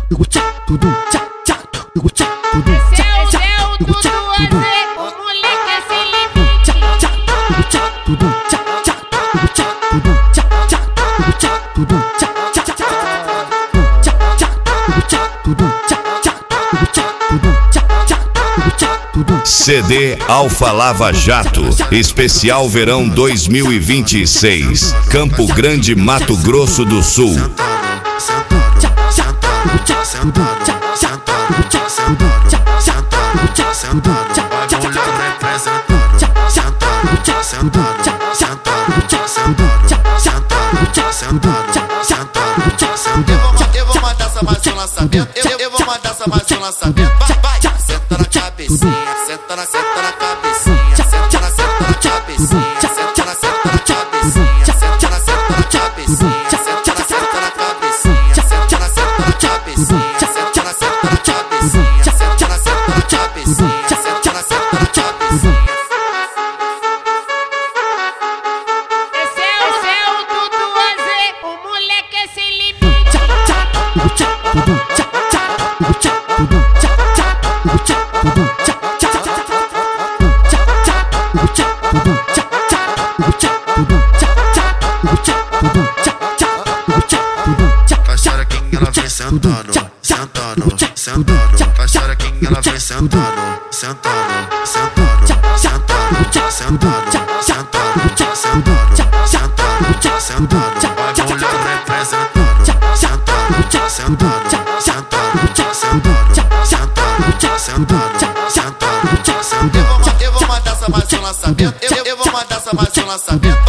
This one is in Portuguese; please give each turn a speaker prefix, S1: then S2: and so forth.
S1: CD Alfa Lava Jato, especial verão 2026, Campo Grande, Mato Grosso do Sul.
S2: Eu vou mandar essa mais um lançamento. Eu vou mandar essa mais um lançamento. Vai, senta na cabecinha, senta na cabecinha, senta na cabecinha, senta na cabecinha, senta na cabecinha, senta na cabecinha, senta na cabecinha, senta na cabecinha, senta na cabecinha, senta na cabecinha.
S3: Esse é o Dudu AZ, o moleque é sem limite.
S2: A xerequinha ela vem sentando, sentando, sentando. A xerequinha ela vem sentando, sentando, sentando, sentando, sentando, sentando, sentando, sentando, sentando. A mulher representando, sentando, sentando, sentando, sentando, sentando, sentando, sentando. Eu vou mandar essa mais um lançamento. Eu vou mandar essa mais um lançamento.